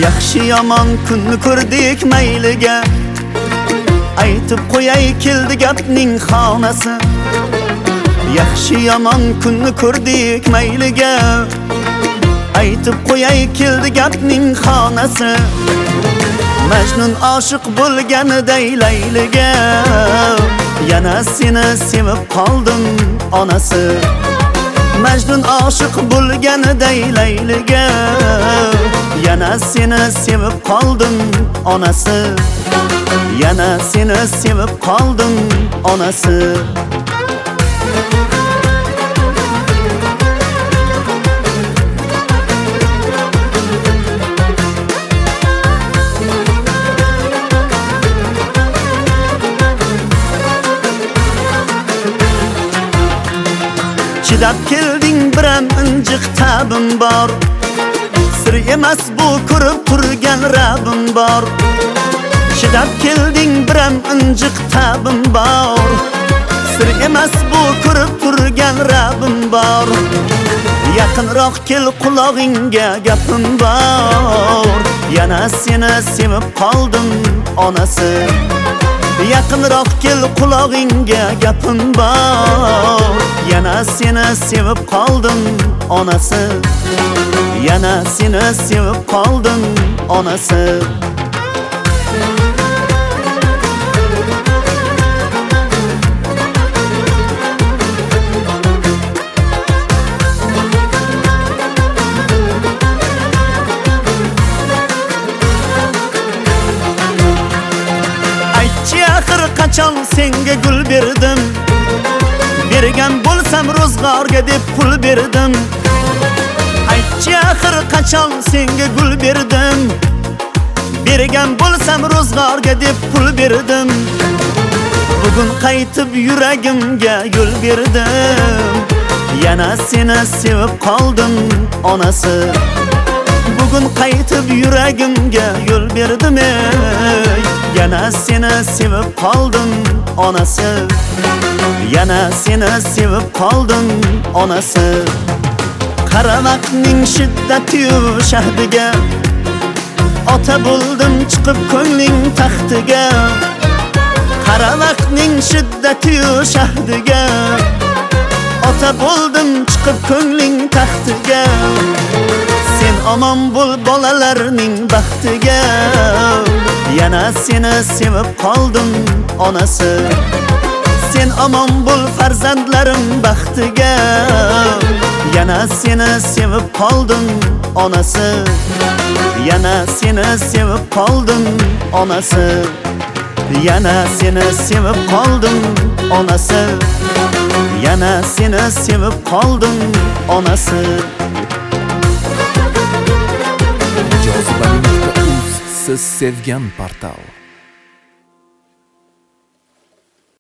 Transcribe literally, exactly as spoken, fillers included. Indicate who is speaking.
Speaker 1: Yaxshi yomon kunni ko'rdik mayliga, aytib qo'yay keldi gapning xonasi. Yaxshi yomon kunni ko'rdik mayliga, aytib qo'yay keldi gapning xonasi. Majnun oshiq bo'lganiday Layliga, yana seni sevib qoldim onasi. Majnun oshiq bo'lganiday Layliga, yana seni sevib qoldim onasi. Yana seni sevib qoldim onasi. Chidab kelding biram injiq tabim bor, sir emas bu ko'rib turgan Rabbim bor. Chidab kelding biram injiq tabim bor, sir emas bu ko'rib turgan Rabbim bor. Yaqinroq kel qulog'ingga gapim bor, yana seni sevib qoldim onasi. Yaqinroq kel qulog'ingga gapim bor, yana seni sevib qoldim onasi. Yana seni sevib qoldim onasi. Axir qachon senga gul berdim, bergan bo'lsam ro'zg'orga deb pul berdim. Aytchi axir qachon senga gul berdim, bergan bo'lsam ro'zg'orga deb pul berdim. Bugun qaytib yuragimga yo'l berdim, yana seni sevib qoldim onasi. Bugun qaytib yuragimga yo'l berdim ey, yana seni sevib qoldim onasi. Yana seni sevib qoldim onasi. Qara vaqtning shiddati-yu shahdiga, ota bo'ldim chiqib ko'ngling taxtiga. Qara vaqtning shiddati-yu shahdiga, ota bo'ldim chiqib ko'ngling taxtiga. Sen omon bo'l bolalarning baxtiga, yana seni sevib qoldim onasi. Sen omon bo'l farzandlarim baxtiga, yana seni sevib qoldim onasi. Yana seni sevib qoldim onasi. Yana seni sevib qoldim onasi. Yana seni sevib qoldim onasi.
Speaker 2: jozibaning.uz siz sevgan portal.